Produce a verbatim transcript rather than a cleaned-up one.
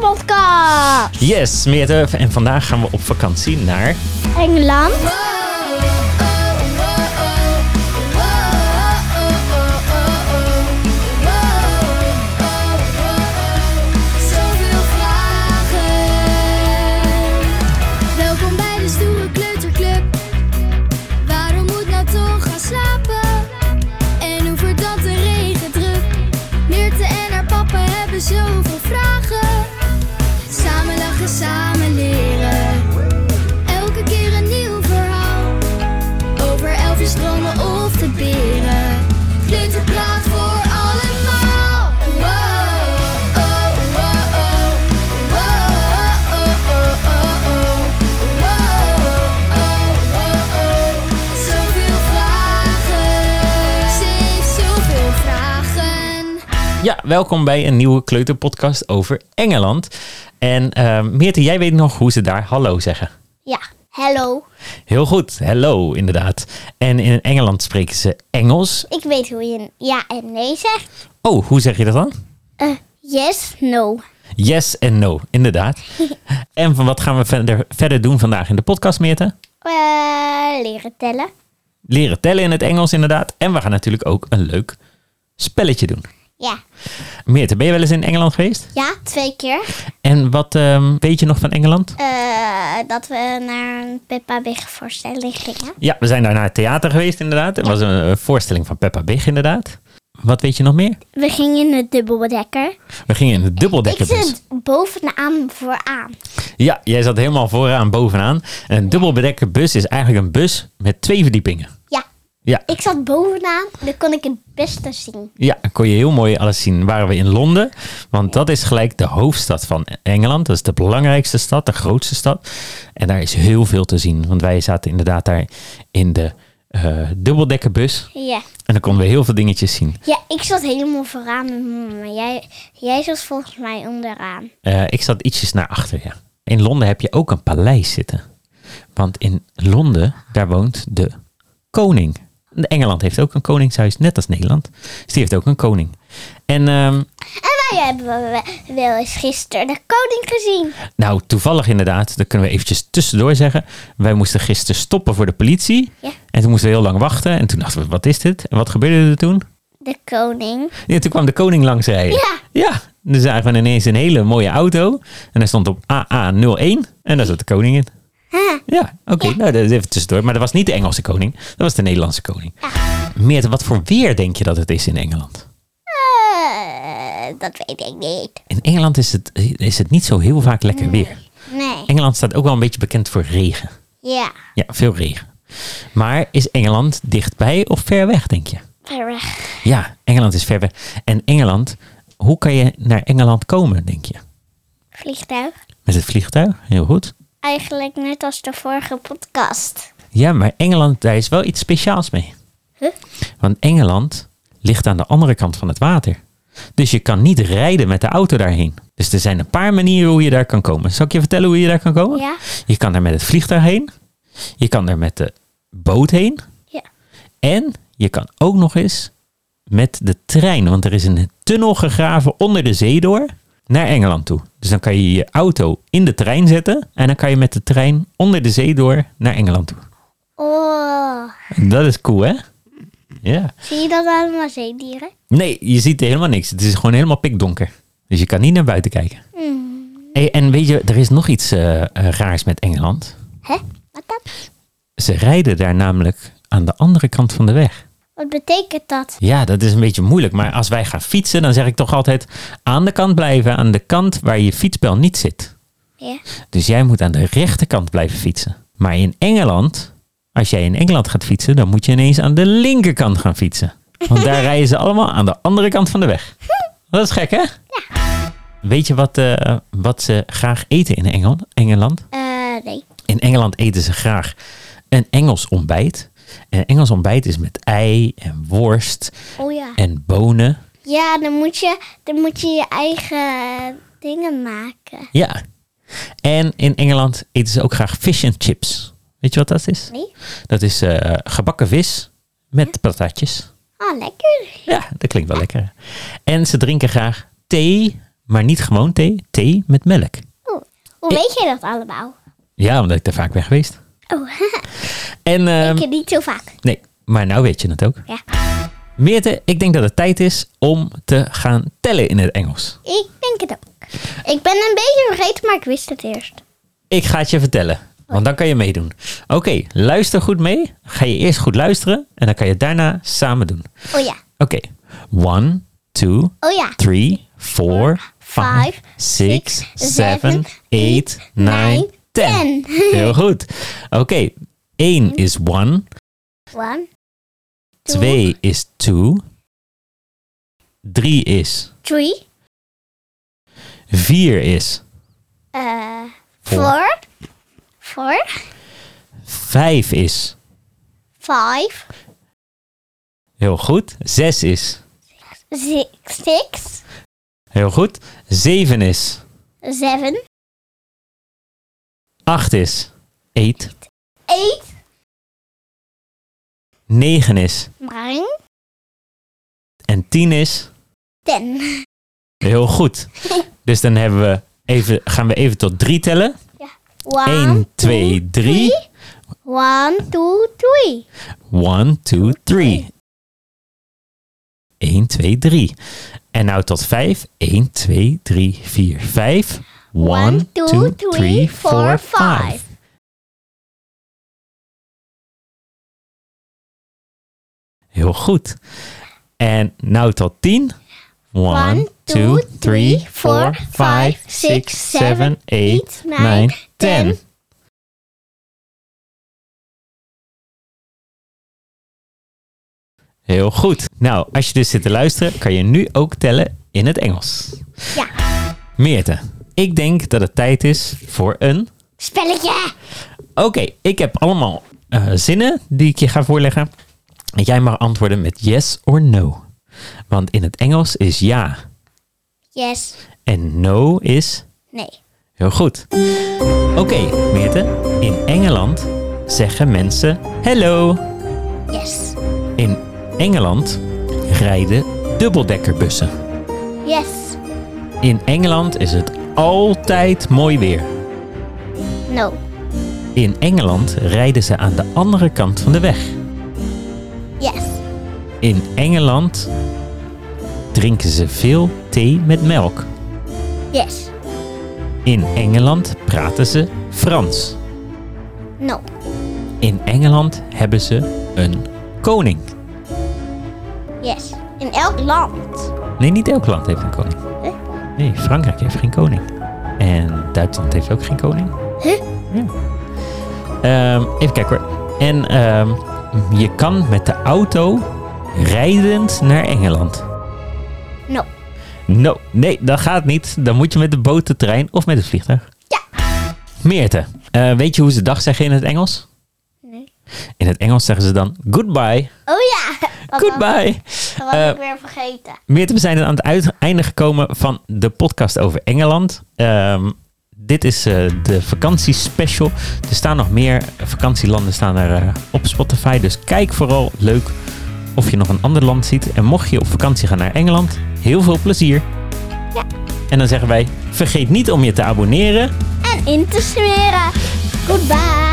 Kleuterpodcast. Yes, Meerte. En vandaag gaan we op vakantie naar Engeland. Zoveel vragen. Welkom bij de Stoere Kleuterclub. Waarom moet nou toch gaan slapen? En hoe verdampt de regen druk? Meerte en haar papa hebben zoveel vragen. Samen lachen, samen leren. Elke keer een nieuw verhaal. Over elfjes, dromen of de beren. Kleuterpraat voor allemaal. Wow, oh, wow, oh. Wow, oh, oh, oh, oh. Wow, oh, oh, oh. Zoveel vragen. Ze heeft zoveel vragen. Ja, welkom bij een nieuwe kleuterpodcast over Engeland. En uh, Meerte, jij weet nog hoe ze daar hallo zeggen. Ja, hello. Heel goed, hello inderdaad. En in Engeland spreken ze Engels. Ik weet hoe je ja en nee zegt. Oh, hoe zeg je dat dan? Uh, yes, no. Yes en no, inderdaad. En van wat gaan we verder, verder doen vandaag in de podcast, Meerte? Uh, leren tellen. Leren tellen in het Engels inderdaad. En we gaan natuurlijk ook een leuk spelletje doen. Ja. Meerte, ben je wel eens in Engeland geweest? Ja, twee keer. En wat um, weet je nog van Engeland? Uh, dat we naar een Peppa Pig voorstelling gingen. Ja, we zijn daar naar het theater geweest inderdaad. Het was een, een voorstelling van Peppa Pig inderdaad. Wat weet je nog meer? We gingen in de dubbeldekker. We gingen in de dubbeldekkerbus. Ik zit bovenaan vooraan. Ja, jij zat helemaal vooraan bovenaan. En een dubbeldekkerbus is eigenlijk een bus met twee verdiepingen. Ja. Ja, Ik zat bovenaan, dan kon ik het beste zien. ja, dan kon je heel mooi alles zien. Waren we in Londen, want dat is gelijk de hoofdstad van Engeland. Dat is de belangrijkste stad, de grootste stad. En daar is heel veel te zien, want wij zaten inderdaad daar in de uh, dubbeldekkerbus. Ja. En dan konden we heel veel dingetjes zien. Ja, ik zat helemaal vooraan met mama, maar jij, jij zat volgens mij onderaan. Uh, ik zat ietsjes naar achter, ja. In Londen heb je ook een paleis zitten. Want in Londen, daar woont de koning. Engeland heeft ook een koningshuis, net als Nederland. Dus die heeft ook een koning. En um, En wij hebben wel eens gisteren de koning gezien. nou, toevallig inderdaad, dat kunnen we eventjes tussendoor zeggen. Wij moesten gisteren stoppen voor de politie. Ja. En toen moesten we heel lang wachten. En toen dachten we, wat is dit? En wat gebeurde er toen? De koning. Ja, toen kwam de koning langs rijden. Ja. Ja, dan zagen we ineens een hele mooie auto. En daar stond op A A nul één. En daar zat de koning in. Huh. Ja, oké. Okay. Ja. Nou, dat is even tussendoor. Maar dat was niet de Engelse koning. Dat was de Nederlandse koning. Ja. Meerte, wat voor weer denk je dat het is in Engeland? Uh, dat weet ik niet. In Engeland is het, is het niet zo heel vaak lekker weer. Nee. Engeland staat ook wel een beetje bekend voor regen. Ja, Ja, veel regen. Maar is Engeland dichtbij of ver weg, denk je? ver weg. Ja, Engeland is ver weg. En Engeland, hoe kan je naar Engeland komen, denk je? Vliegtuig. Met het vliegtuig, heel goed. Eigenlijk net als de vorige podcast. Ja, maar Engeland, daar is wel iets speciaals mee. Huh? Want Engeland ligt aan de andere kant van het water. Dus je kan niet rijden met de auto daarheen. Dus er zijn een paar manieren hoe je daar kan komen. Zal ik je vertellen hoe je daar kan komen? Ja. Je kan er met het vliegtuig heen. Je kan er met de boot heen. Ja. En je kan ook nog eens met de trein. Want er is een tunnel gegraven onder de zee door naar Engeland toe. Dus dan kan je je auto in de trein zetten. En dan kan je met de trein onder de zee door naar Engeland toe. Oh. Dat is cool, hè? Ja. Zie je dat allemaal zeedieren? Nee, je ziet helemaal niks. Het is gewoon helemaal pikdonker. Dus je kan niet naar buiten kijken. Hmm. Hey, en weet je, er is nog iets uh, uh, raars met Engeland. Hè? Wat dan? Ze rijden daar namelijk aan de andere kant van de weg. Wat betekent dat? Ja, dat is een beetje moeilijk. Maar als wij gaan fietsen, dan zeg ik toch altijd aan de kant blijven. Aan de kant waar je fietsbel niet zit. Ja. Dus jij moet aan de rechterkant blijven fietsen. Maar in Engeland, als jij in Engeland gaat fietsen, dan moet je ineens aan de linkerkant gaan fietsen. Want daar rijden ze allemaal aan de andere kant van de weg. Dat is gek, hè? Ja. Weet je wat, uh, wat ze graag eten in Engel- Engeland? Uh, nee. In Engeland eten ze graag een Engels ontbijt. En een Engels ontbijt is met ei en worst Oh ja. en bonen. Ja, dan moet je, dan moet je je eigen dingen maken. Ja. En in Engeland eten ze ook graag fish and chips. Weet je wat dat is? Nee? Dat is uh, gebakken vis met patatjes. Ah, lekker. Ja, dat klinkt wel lekker. En ze drinken graag thee maar niet gewoon thee. Thee met melk. Oh, hoe weet jij dat allemaal? Ja, omdat ik daar vaak ben geweest. Oh, En, ehm, ik niet zo vaak. nee, maar nou weet je het ook. Ja. Meerte, ik denk dat het tijd is om te gaan tellen in het Engels. Ik denk het ook. Ik ben een beetje vergeten, maar ik wist het eerst. Ik ga het je vertellen, want dan kan je meedoen. Oké, okay, luister goed mee. Ga je eerst goed luisteren en dan kan je het daarna samen doen. Oh ja. Oké, okay. one, two, Oh ja. three, four, five, six, seven, eight, nine, ten. Heel goed. Oké, okay. één is one. One. Twee is two. Drie is. Three. Vier is. Uh, four. Four. Vijf is. Five. Heel goed. Zes is. Six. Six. Heel goed. Zeven is. Seven. Acht is. Eight. Eight. Negen is. Nine. En tien is. Ten. Heel goed. Dus dan hebben we even, gaan we even tot drie tellen. Ja. One, één, twee, drie. One, two, three. One, two, three. één, twee, drie. En nou tot vijf. één, twee, drie, vier, vijf. one, two, three, four, five. Heel goed. En nou tot tien. one, two, three, four, five, six, seven, eight, nine, ten. Heel goed. Nou, als je dus zit te luisteren, kan je nu ook tellen in het Engels. Ja. Meerte, ik denk dat het tijd is voor een... Spelletje. Oké, okay, ik heb allemaal uh, zinnen die ik je ga voorleggen. En jij mag antwoorden met yes or no. Want in het Engels is ja. Yes. En no is... Nee. Heel goed. Oké, okay, Meerte. In Engeland zeggen mensen hello. Yes. In Engeland rijden dubbeldekkerbussen. Yes. In Engeland is het altijd mooi weer. No. In Engeland rijden ze aan de andere kant van de weg. Yes. In Engeland drinken ze veel thee met melk. Yes. In Engeland praten ze Frans. No. In Engeland hebben ze een koning. Yes. In elk land. Nee, niet elk land heeft een koning. Huh? Nee, Frankrijk heeft geen koning. En Duitsland heeft ook geen koning. Huh? Ja. Um, even kijken hoor. En um, je kan met de auto rijdend naar Engeland. No. No, nee, dat gaat niet. Dan moet je met de boot, de trein of met het vliegtuig. Ja. Meerte, uh, weet je hoe ze dag zeggen in het Engels? Nee. In het Engels zeggen ze dan goodbye. Oh ja. Dat Goodbye. Was, dat was Uh, ik weer vergeten. Meerte, we zijn aan het einde gekomen van de podcast over Engeland. Um, dit is uh, de vakantiespecial. Er staan nog meer vakantielanden staan er uh, op Spotify. Dus kijk vooral leuk of je nog een ander land ziet. En mocht je op vakantie gaan naar Engeland, heel veel plezier. Ja. En dan zeggen wij, vergeet niet om je te abonneren. En in te smeren. Goodbye.